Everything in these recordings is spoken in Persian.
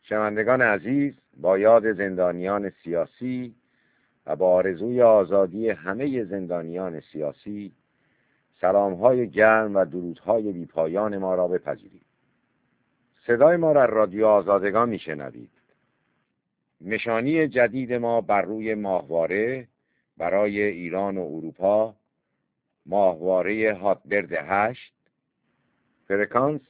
شنوندگان عزیز، با یاد زندانیان سیاسی و با آرزوی آزادی همه زندانیان سیاسی، سلام‌های گرم و درودهای بی‌پایان ما را بپذیرید. صدای ما را رادیو آزادگان میشنوید. نشانی جدید ما بر روی ماهواره برای ایران و اروپا، ماهواره هاتبرد 8، فرکانس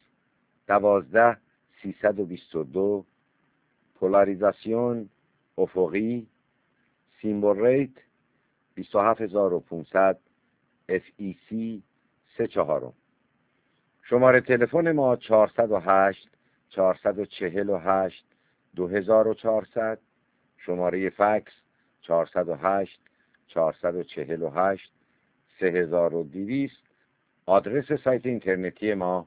12322، پولاریزاسیون افقی، سیمبل ریت 27500، FEC 34. شماره تلفن ما 408 448 2400، شماره فکس 408 448 3200. آدرس سایت اینترنتی ما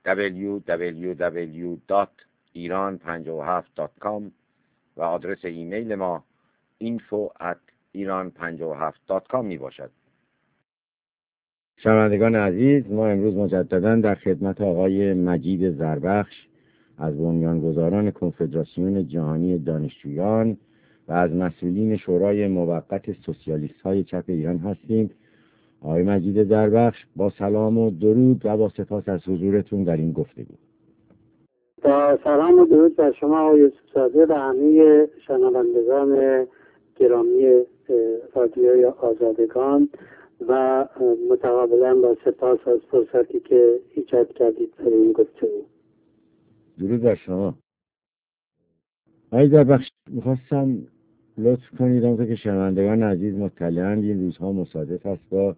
www.iran57.com و آدرس ایمیل ما info@iran57.com می باشد. شنوندگان عزیز، ما امروز مجددا در خدمت آقای مجید زربخش از بنیانگذاران کنفدراسیون جهانی دانشجویان و از مسئولین شورای موقت سوسیالیست‌های چپ ایران هستیم. آقای مجید زربخش، با سلام و درود و با سپاس از حضورتون در این گفتگو. با سلام و درود بر شما آقای یوسف‌زاده و همه شنوندگان گرامی رادیوی آزادگان و متقابلا با سپاس از فرصتی که ایجاد کردید برای این گفتگو. درود بر شما. آقای زربخش، میخواستم لطف کنید همونطور که شنوندگان عزیز مطلعاند، این روزها مصادف است با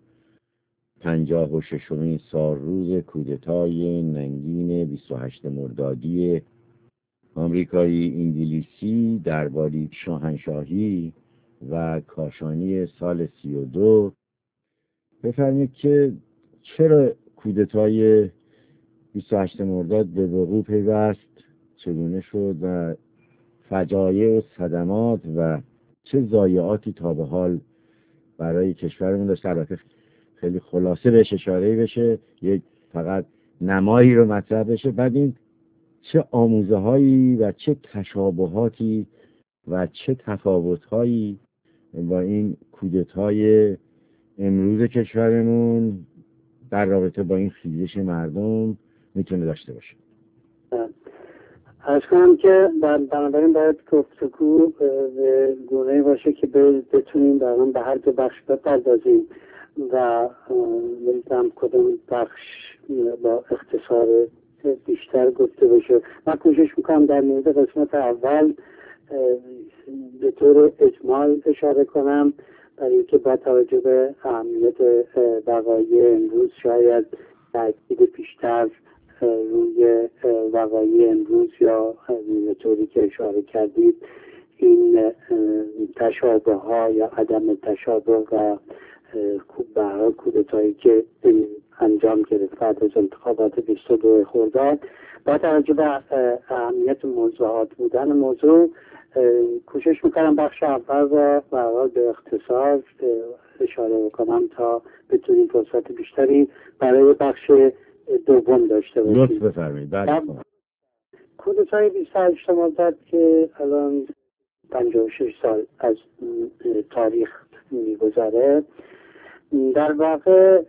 56مین سالروز کودتای ننگین 28 مردادی آمریکایی انگلیسی درباره شاهنشاهی و کاشانی سال 32. بفرمایید که چرا کودتای 28 مرداد به وقوع پیوست، چگونه شد و فجایع و صدمات و چه ضایعاتی تا به حال برای کشورمون داشت. البته خیلی خلاصه بهش اشاره بشه، یک فقط نمایی رو مطرح بشه، بعد این چه آموزه هایی و چه تشابهاتی و چه تفاوت هایی با این کودتای امروز کشورمون در رابطه با این خیزش مردم میتونه داشته باشه. عرض کنم که بنابراین باید گفتگو به گونه‌ای باشه که بتونیم در آن به هر دو بخش بپردازیم و نمی‌دونم کدوم بخش با اختصار بیشتر گفته بشه. من کوشش میکنم در مورد قسمت اول به طور اجمال اشاره کنم، برای اینکه با توجه به اهمیت وقایع امروز شاید تاکید بیشتر روی وقایع امروز یا به طوری که اشاره کردید این تشابه ها یا عدم تشابه و به هر حال کودتایی که انجام گرفت بعد از انتخابات 22 خرداد، با توجه به اهمیت موضوعات بودن موضوع کوشش میکنم بخش اول و به اختصار اشاره بکنم تا بتونیم فرصت بیشتری برای بخش دوم داشته باشیم. لطف بفرمایید. بله. کودتای 28 مرداد که الان 56 سال از تاریخ میگذره، در واقع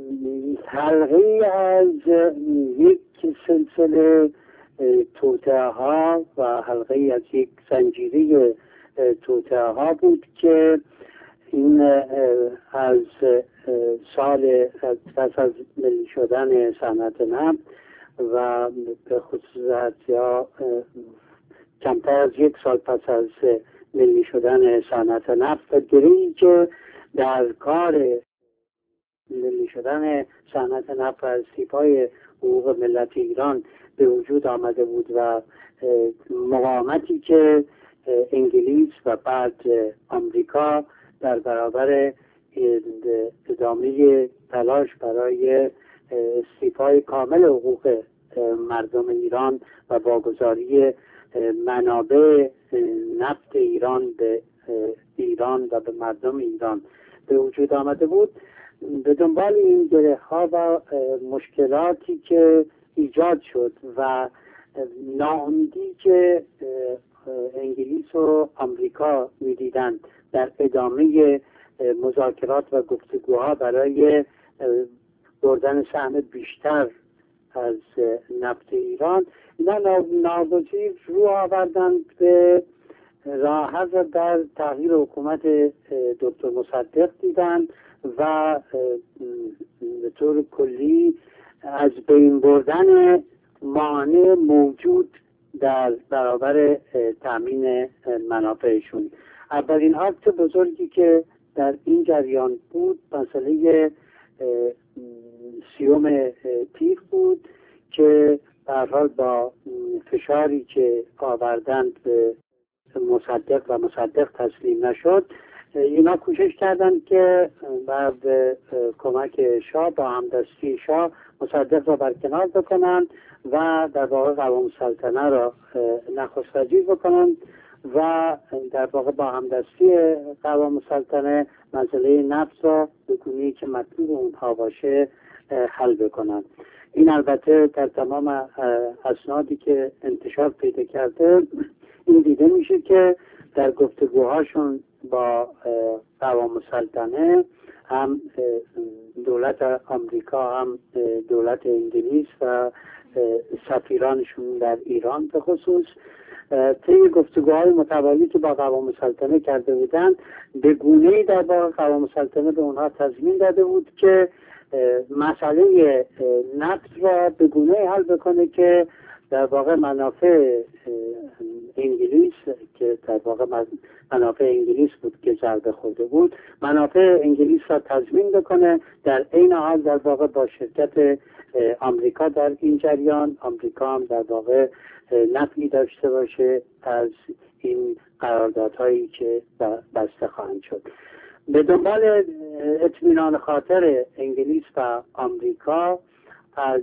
حلقه‌ای از یک سلسله توطئه ها و حلقه‌ای از یک زنجیره توطئه ها بود که این از سال پس از ملی شدن صنعت نفت و به خصوص یا کمتر از یک سال پس از ملی شدن صنعت نفت و گره‌ای که در کار ملی شدن صنعت نفت از استیفای حقوق ملت ایران به وجود آمده بود و مقاومتی که انگلیس و بعد آمریکا در برابر ادامه تلاش برای استیفای کامل حقوق مردم ایران و واگذاری منابع نفت ایران به ایران و به مردم ایران به وجود آمده بود. به دنبال این گره ها و مشکلاتی که ایجاد شد و ناامیدی که انگلیس و آمریکا میدیدند در ادامه مذاکرات و گفتگوها برای بردن سهم بیشتر از نفت ایران، اینا ناگزیر رو آوردند به راه حل در تغییر حکومت دکتر مصدق دیدند و به طور کلی از بین بردن مانع موجود در برابر تامین منافعشون. اولین اکت بزرگی که در این جریان بود مسئله 30 تیر بود که به هر حال با فشاری که آوردند به مصدق و مصدق تسلیم نشد، اینا کوشش کردند که بعد کمک شاه با همدستی شاه مصدق را برکنار بکنند و در واقع قوام السلطنه را نخست وزیر بکنند و در واقع با همدستی قوام السلطنه مسئله نفت را به گونه‌ای که مطلوب اونها باشه حل بکنند. این البته در تمام اسنادی که انتشار پیدا کرده این دیده میشه که در گفتگوهاشون با قوام السلطنه هم دولت آمریکا هم دولت انگلیس و سفیرانشون در ایران به خصوص طی گفتگوهای متوالی که با قوام السلطنه کرده بودند به گونه‌ای در واقع قوام السلطنه به اونها تضمین داده بود که مسئله نفت را به گونه‌ای حل بکنه که در واقع منافع انگلیس که در واقع منافع انگلیس بود که ضربه خورده بود، منافع انگلیس را تضمین بکنه، در عین حال در واقع با شرکت آمریکا در این جریان، آمریکا هم در واقع نفعی داشته باشه از این قراردادهایی که بسته خواهند شد. به دنبال اطمینان خاطر انگلیس و آمریکا از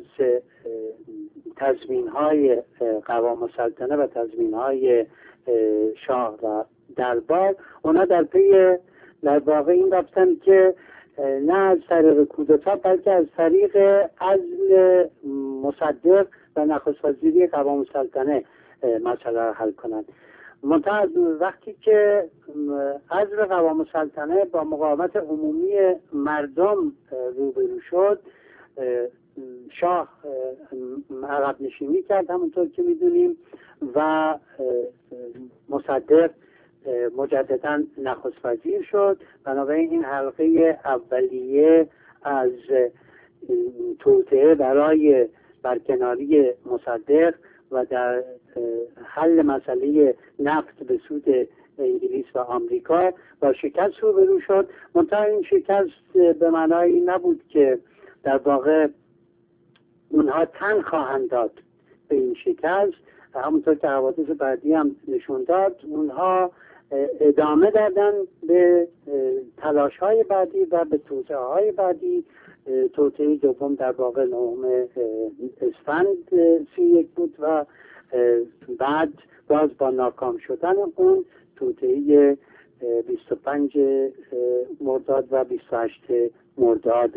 تضمین‌های قوام السلطنه و تضمین‌های شاه و دربار، اونا در پی در واقع این رفتن که نه از طریق کودتا بلکه از طریق عزل مصدق و نخست وزیری قوام السلطنه مسئله را حل کنند. منتها وقتی که عزل قوام السلطنه با مقاومت عمومی مردم روبرو شد، شاه عقب نشینی کرد همونطور که میدونیم و مصدق مجددا نخست وزیر شد. بنابراین این حلقه اولیه از توطئه برای برکناری مصدق و در حل مسئله نفت به سود انگلیس و آمریکا با شکست روبرو شد. منتها این شکست به معنای نبود که در واقع اونها تن خواهند داد به این شکست. همونطور که حوادث بعدی هم نشون داد، اونها ادامه دادن به تلاش های بعدی و به توطئه های بعدی. توطئه دوم در واقع 9 اسفند 31 بود و بعد باز با ناکام شدن اون توطئه 25 مرداد و 28 مرداد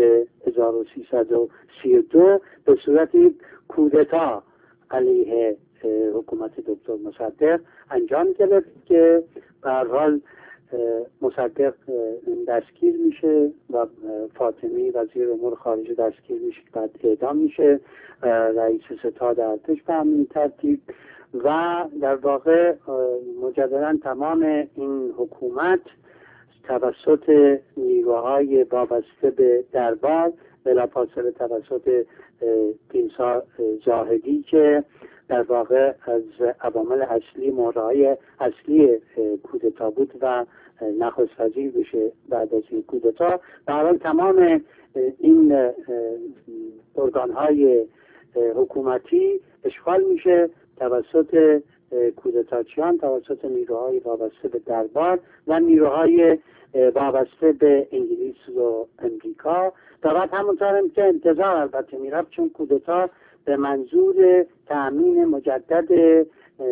1332 به صورت کودتا علیه حکومت دکتر مصدق انجام گرفت که به هر حال مصدق دستگیر میشه و فاطمی وزیر امور خارجه دستگیر میشه، بعد اعدام میشه، رئیس ستاد ارتش به همین ترتیب و در واقع مجددا تمام این حکومت توسط نیروهای وابسته به دربار بلافاصله توسط تیمسار زاهدی که در واقع از عوامل اصلی مهرهای اصلی کودتا بود و نخست وزیر بشه بعد از این کودتا. در حال تمام این ارگانهای حکومتی اشغال میشه توسط کودتاچیان، توسط نیروهای وابسته به دربار و نیروهای وابسته به انگلیس و امریکا. بعد همونطور هم که انتظار البته میرفت، چون کودتا به منظور تأمین مجدد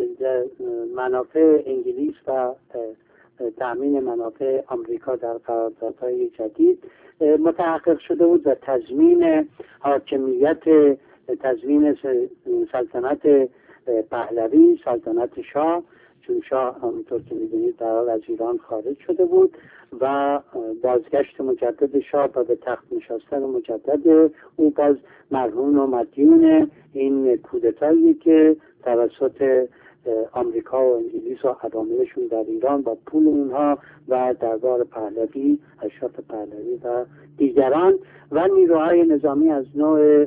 منافع انگلیس و تأمین منافع آمریکا در قراردادهای جدید متحقق شده بود و تضمین حاکمیت، تضمین سلطنت پهلوی، سلطنت شاه، چون شاه همونطور که می‌دونید در حال از ایران خارج شده بود و بازگشت مجدد شاه و به تخت نشستن مجدد او باز مرهون و مدیون این کودتایی که توسط آمریکا و انگلیس و عواملشون در ایران با پول اونها و دربار پهلوی، اشراف پهلوی و دیگران و نیروهای نظامی از نوع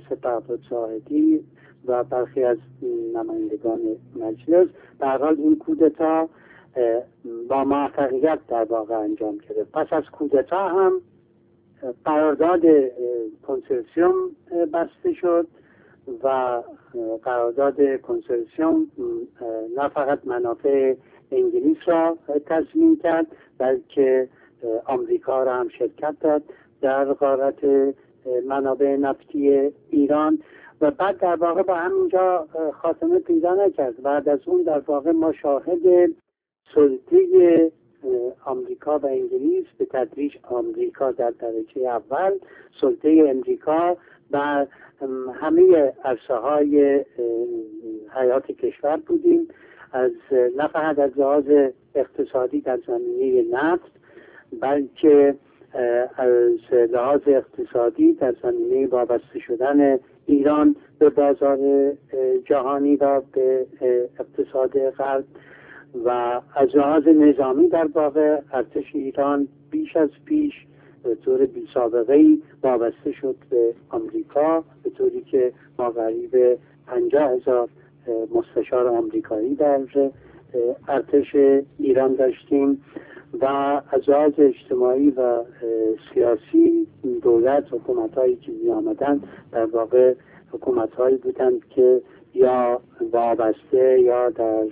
سپهبد و برخی از نمایندگان مجلس، در حال این کودتا با موفقیت در واقع انجام گرفت. پس از کودتا هم قرارداد کنسورسیوم بسته شد و قرارداد کنسورسیوم نه فقط منافع انگلیس را تضمین کرد بلکه آمریکا را هم شرکت داد در غارت منابع نفتی ایران و بعد در واقع با همینجا خاتمه پیدا نکرد. بعد از اون در واقع ما شاهد سلطه آمریکا و انگلیس، به تدریج آمریکا در درجه اول، سلطه امریکا و همه عرصه های حیات کشور بودیم، از نه فقط از لحاظ اقتصادی در زمینه نفت بلکه از لحاظ اقتصادی در زمینه وابسته شدن ایران به بازار جهانی و به اقتصاد غرب و از لحاظ نظامی در واقع ارتش ایران بیش از پیش به طور بی سابقه‌ای وابسته شد به آمریکا، به طوری که ما قریب 50,000 مستشار آمریکایی در ارتش ایران داشتیم و از لحاظ اجتماعی و سیاسی دولت، حکومت‌هایی که می آمدن در واقع حکومت‌هایی بودند که یا وابسته یا در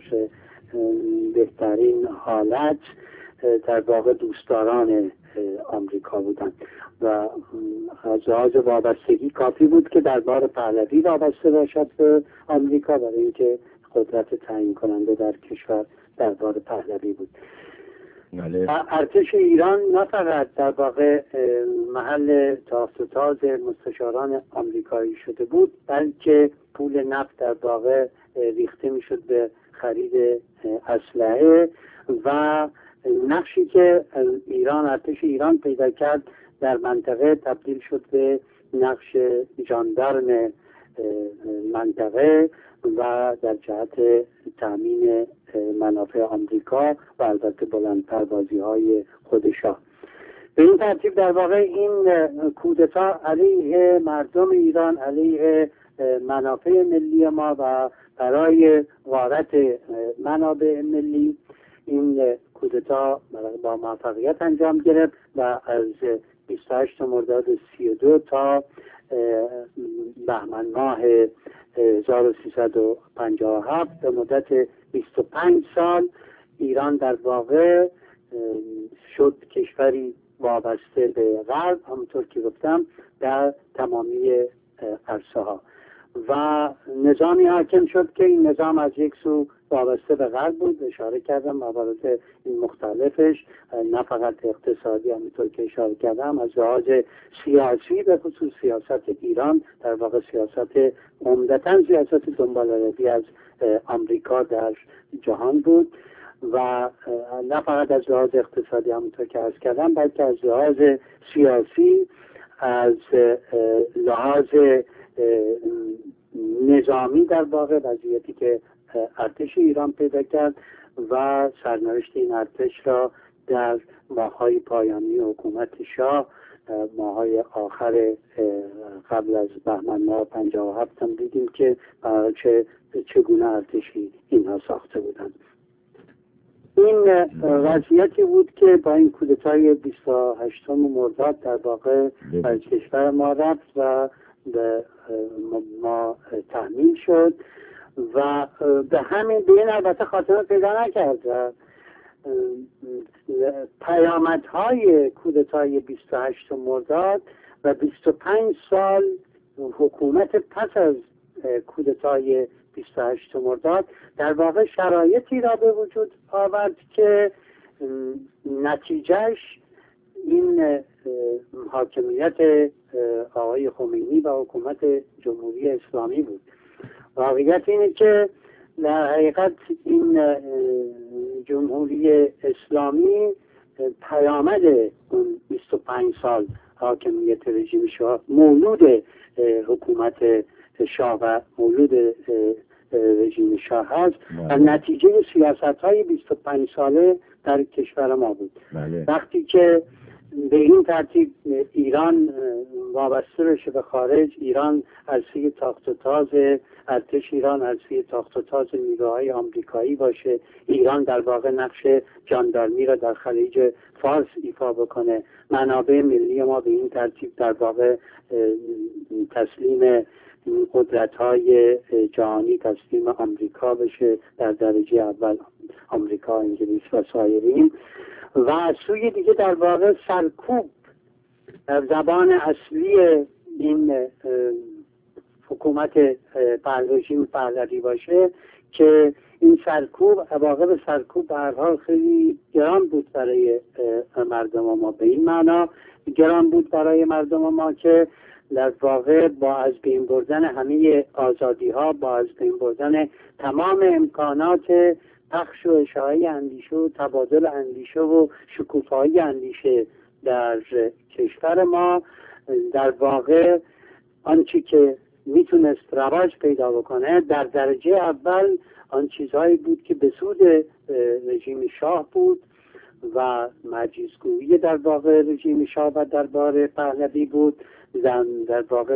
بهترین حالت در واقع دوستداران آمریکا بودند و از لحاظ وابستگی کافی بود که دربار پهلوی وابسته باشد به آمریکا برای اینکه قدرت تعیین کننده در کشور دربار پهلوی بود. ارتش ایران نه فقط در واقع محل تاخت و تاز مستشاران آمریکایی شده بود بلکه پول نفت در واقع ریخته میشد به خرید اسلحه و نقشی که ارتش ایران پیدا کرد در منطقه تبدیل شد به نقش ژاندارم منطقه و در جهت تامین منافع آمریکا و البته بلند پروازی های خود شاه. به این ترتیب در واقع این کودتا علیه مردم ایران، علیه منافع ملی ما و برای غارت منابع ملی، این کودتا با موفقیت انجام گرفت و از 28 مرداد 32 تا بهمن ماه 1357 به مدت 25 سال ایران در واقع شد کشوری وابسته به غرب، همونطور که گفتم در تمامی عرصه ها و نظامی حاکم شد که این نظام از یک سو وابسته به غرب بود. اشاره کردم موارد این مختلفش نه فقط اقتصادی، همونطور که اشاره کردم از لحاظ سیاسی، به خصوص سیاست ایران در واقع سیاست عمدتاً سیاست دنباله‌روی از آمریکا در جهان بود و نه فقط از لحاظ اقتصادی همونطور که عرض کردم بلکه از لحاظ سیاسی، از لحاظ نظامی در واقع وضعیتی که ارتش ایران پیدا کرد و سرنوشت این ارتش را در ماه‌های پایانی حکومت شاه، ماه‌های آخر قبل از بهمن ماه 57 هم دیدیم که چگونه ارتشی اینها ساخته بودند. این وضعیتی بود که با این کودتای 28 مرداد در واقع از کشور ما رفت و به ما تحمیل شد و به این البته خاتمه پیدا نکرد و پیامدهای کودتای 28 مرداد و 25 سال حکومت پس از کودتای 28 مرداد در واقع شرایطی را به وجود آورد که نتیجهش این حاکمیت آقای خمینی و حکومت جمهوری اسلامی بود و واقعیت اینه که در حقیقت این جمهوری اسلامی پیامد اون 25 سال حاکمیت رژیم شاه، مولود حکومت شاه و مولود رژیم شاه هست و نتیجه سیاست های 25 ساله در کشور ما بود. وقتی که به این ترتیب ایران وابسته بشه به خارج، ایران عرصه تاخت و تاز ارتش، ایران عرصه تاخت و تاز نیروهای آمریکایی باشه، ایران در واقع نقش جاندارمی را در خلیج فارس ایفا بکنه، منابع ملی ما به این ترتیب در واقع تسلیم قدرت‌های جهانی، تسلیم آمریکا بشه، در درجه اول آمریکا، انگلیس و سایرین، و از سوی دیگه در واقع سرکوب در زبان اصلی این حکومت رژیم پهلوی باشه، که این سرکوب، عواقب سرکوب به هر حال خیلی گران بود برای مردم ما. به این معنا گران بود برای مردم ما که در واقع با از بین بردن همه آزادی ها، با از بین بردن تمام امکانات پخش و اشاعه اندیشه و تبادل اندیشه و شکوفایی اندیشه در کشور ما، در واقع آنچه که میتونست رواج پیدا بکنه در درجه اول آن چیزهایی بود که به سود رژیم شاه بود و مجلسگویی در واقع رژیم شاه و دربار پهلوی بود. در واقع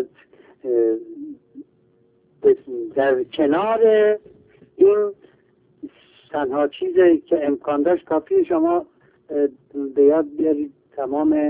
در کنار این تنها چیزی که امکان داشت، کافی شما به یاد بیارید تمام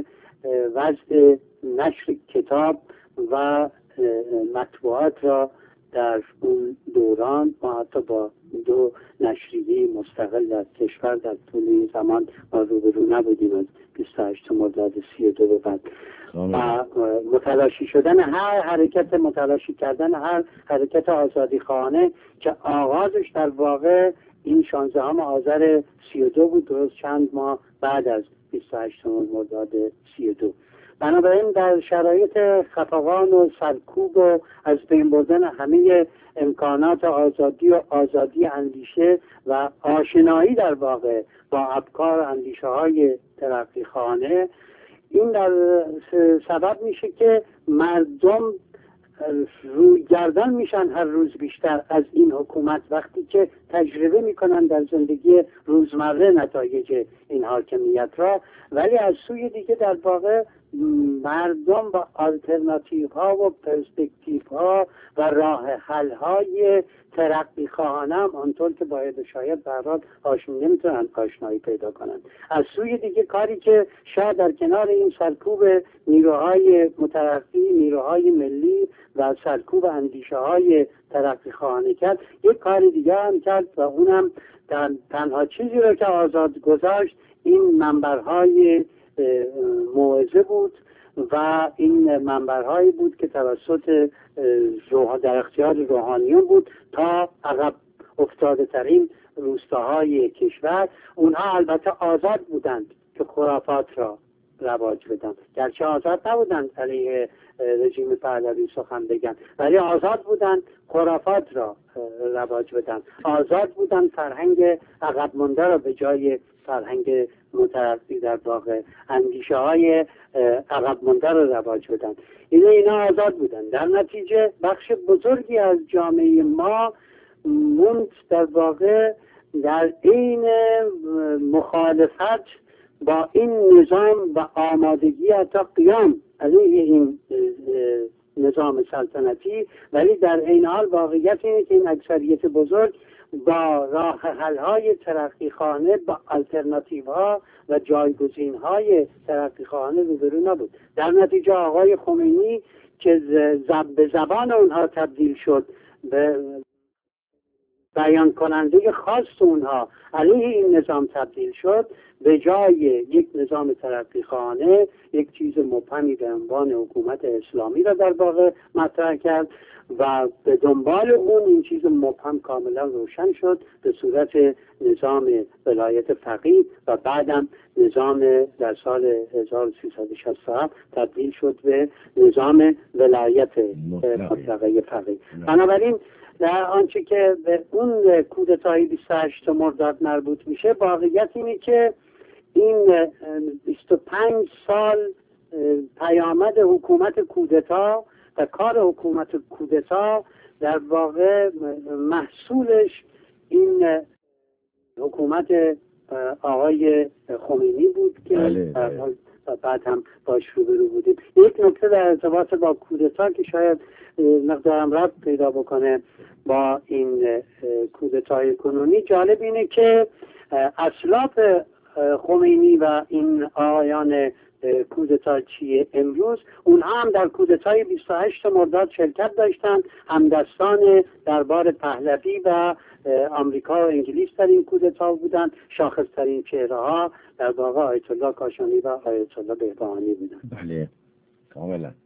وضع نشر کتاب و مطبوعات را در اون دوران، ما حتی با 2 نشریه مستقل در کشور در طول این زمان ما روبرو نبودیم، از 28 مرداد 32 به بعد، و متلاشی شدن هر حرکت، متلاشی کردن هر حرکت آزادی خواهانه که آغازش در واقع این 16 آذر 32 بود، درست چند ماه بعد از 28 مرداد 32. بنابراین در شرایط خفقان و سرکوب و از بین بردن همه امکانات آزادی و آزادی اندیشه و آشنایی در واقع با افکار اندیشه های ترقی خانه، این در سبب میشه که مردم روی گردن میشن هر روز بیشتر از این حکومت، وقتی که تجربه میکنن در زندگی روزمره نتایج این حاکمیت را. ولی از سوی دیگه در واقع مردم با آلترناتیو ها و پرسپکتیو ها و راه حل های ترقی خواهانه هم آنطور که باید شاید برات نمیتونن آشنایی پیدا کنن. از سوی دیگه کاری که شاید در کنار این سرکوب نیروهای مترقی، نیروهای ملی و سرکوب اندیشه های ترقی خواهانه کرد، یک کاری دیگه هم کرد و اونم تنها چیزی رو که آزاد گذاشت این منبرهای موعظه بود و این منبرهایی بود که توسط در اختیار روحانیون بود تا عقب افتاده ترین روستاهای کشور. اونها البته آزاد بودند که خرافات را رواج بدن، گرچه آزاد نبودند علیه رژیم پهلوی سخن بگن، ولی آزاد بودند خرافات را رواج بدن، آزاد بودند فرهنگ عقب مانده را به جای فرهنگ مترقی در واقع اندیشه های عقب مانده را رواج بدن. اینا آزاد بودن. در نتیجه بخش بزرگی از جامعه ما موند در واقع در این مخالفت با این نظام و آمادگی حتی قیام علیه این نظام سلطنتی، ولی در این حال واقعیت اینه که این اکثریت بزرگ با راه حل‌های ترقیخانه، با آلترناتیوها و جایگزین‌های ترقیخانه روبرو نبود. در نتیجه آقای خمینی که به زبان اونها تبدیل شد، به بیان کننده خاص اونها علیه این نظام تبدیل شد، به جای یک نظام ترقیخانه یک چیز مبهمی به عنوان حکومت اسلامی را در واقع مطرح کرد و به دنبال اون این چیز مبهم کاملا روشن شد به صورت نظام ولایت فقیه و بعدم نظام در سال 1367 تبدیل شد به نظام ولایت مطلقه فقیه. بنابراین در آنچه که به اون کودتای 28 مرداد مربوط میشه، واقعیت اینه که این 25 سال پیامد حکومت کودتا و کار حکومت کودتا در واقع محصولش این حکومت آقای خمینی بود که بعد هم باش روبرو بودیم. یک نکته در ارتباط با کودتا که شاید مقدارم ربط پیدا بکنه با این کودتای کنونی، جالب اینه که اسلاف خمینی و این آقایان کودتاچی امروز، اونها هم در کودتای 28 مرداد شرکت داشتند، همدستان دربار پهلوی و آمریکا و انگلیس در این کودتا بودند. شاخصترین چهره ها در واقع آیت الله کاشانی و آیت الله بهبهانی بودند. بله، کاملا.